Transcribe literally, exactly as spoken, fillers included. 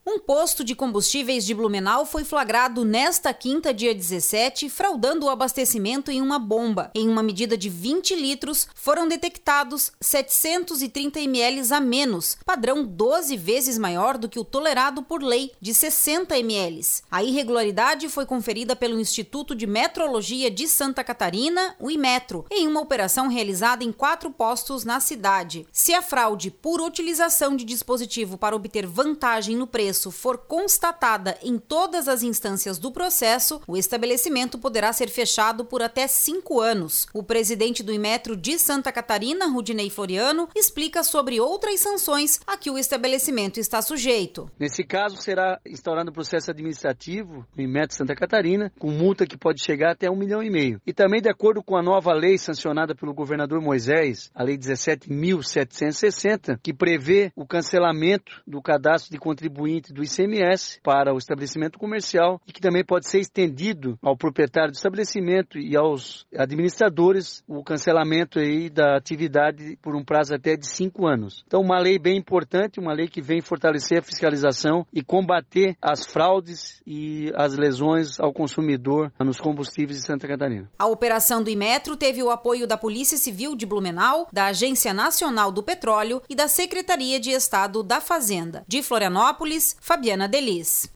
Um posto de combustíveis de Blumenau foi flagrado nesta quinta, dia dezessete, fraudando o abastecimento em uma bomba. Em uma medida de vinte litros, foram detectados setecentos e trinta mililitros a menos, padrão doze vezes maior do que o tolerado por lei, de sessenta mililitros. A irregularidade foi conferida pelo Instituto de Metrologia de Santa Catarina, o Imetro, em uma operação realizada em quatro postos na cidade. Se a fraude por utilização de dispositivo para obter vantagem no preço for constatada em todas as instâncias do processo, o estabelecimento poderá ser fechado por até cinco anos. O presidente do Imetro de Santa Catarina, Rudinei Floriano, explica sobre outras sanções a que o estabelecimento está sujeito. Nesse caso, será instaurado um processo administrativo no Imetro Santa Catarina, com multa que pode chegar até um milhão e meio. E também, de acordo com a nova lei sancionada pelo governador Moisés, a Lei dezessete mil setecentos e sessenta, que prevê o cancelamento do cadastro de contribuinte do I C M S para o estabelecimento comercial e que também pode ser estendido ao proprietário do estabelecimento e aos administradores o cancelamento aí da atividade por um prazo até de cinco anos. Então, uma lei bem importante, uma lei que vem fortalecer a fiscalização e combater as fraudes e as lesões ao consumidor nos combustíveis de Santa Catarina. A operação do Imetro teve o apoio da Polícia Civil de Blumenau, da Agência Nacional do Petróleo e da Secretaria de Estado da Fazenda. De Florianópolis, Fabiana Delis.